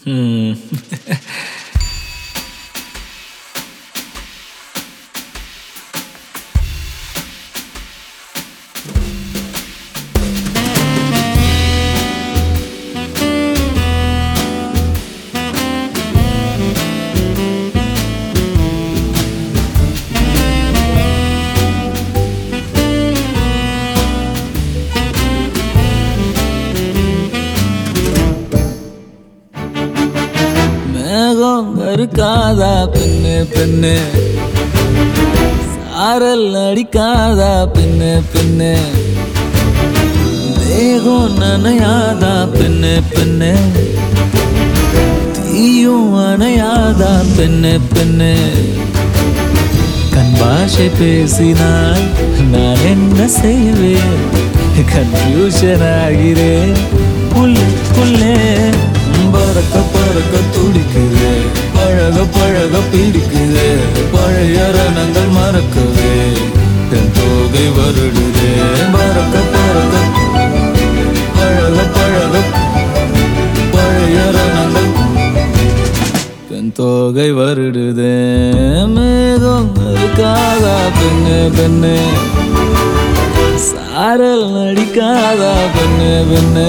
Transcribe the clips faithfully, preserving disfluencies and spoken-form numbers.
Hmm. மேகம் கருக்காதா பெண்ணு பெண்ணு, சாரல் அடிக்காதா பெண்ணு பெண்ணு, தேகம் நனையாதா பெண்ணு பெண்ணு, தீயும் அணையாதா பெண்ணு பெண்ணு. கண் பாஷை பேசினால் நான் என்ன செய்வேன், கன்ஃபியூஷன் ஆகிறேன் உள்ளுக்குள்ளே. பறக்க பறக்க துடிக்குது, பழக பழக பிடிக்குது, பழைய ரணங்கள் மறக்கவே தென் தோகை வருடுது. பறக்க பறக்க பழக பழக பழைய ரணங்கள் தென் தோகை வருடுது. மேகம் இருக்காதா பெண்ணு பெண்ணு, சாரல் நடிக்காதா பெண்ணு பெண்ணு.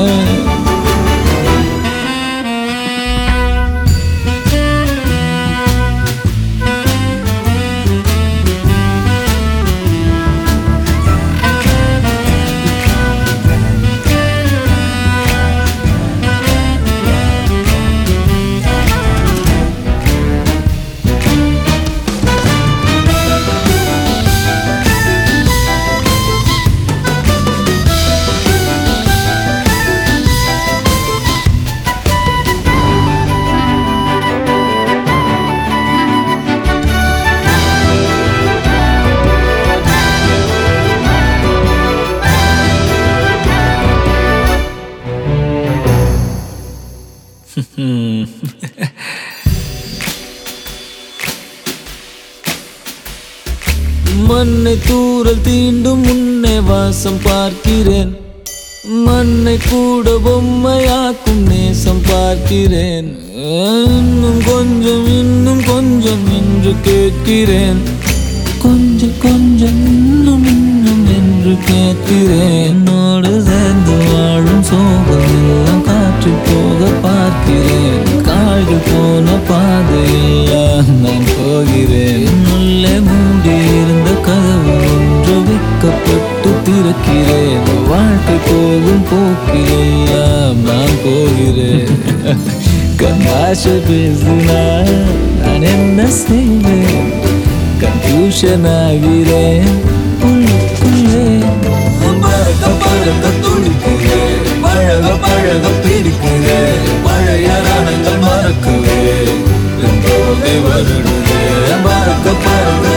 மண்ணை தூரல் தீண்டும் முன்னே வாசம் பார்க்கிறேன், மண்ணை கூட பொம்மையாக்கும் நேசம் பார்க்கிறேன். இன்னும் கொஞ்சம் இன்னும் கொஞ்சம் என்று கேட்கிறேன், கொஞ்சம் கொஞ்சம் இன்னும் இன்னும் என்று கேட்கிறேன். என்னோடு சேர்ந்து வாழும் சோகம் எல்லாம் காற்று போக பார்க்கிறேன், கால்கள் போன பாதையெல்லாம் நான் போகிறேன். உள்ளே மூடி இருந்த கதவு ஒன்று வைக்கப்பட்டு திறக்கிறேன், வாழ்க்கை போகும் போக்கிலெல்லாம் நான் போகிறேன். கண்ணாசை பேசினால் நான் என்ன செய்வேன், கன்ஃபியூஷன் ஆகிறேன் உள்ளுக்குள்ளே. பறக்க பறக்க துடிக்கிறேன், பழக பழக பிடிக்கிறேன், பழைய ரணங்கள் மறக்கவே என் தோகை வருடுதே. பறக்க பறக்க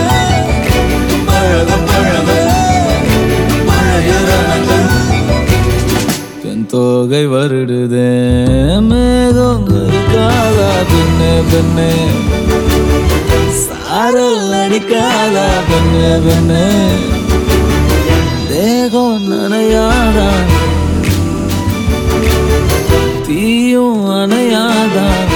பழக பழக பழைய ரணங்கள் என் தோகை வருடுதே. மேகம் இருக்காதா பெண்ணே பெண்ணே, சாரல் அடிக்காதா பெண்ணே பெண்ணே, தேகம் நனையாதா தீயும் அணையாதா.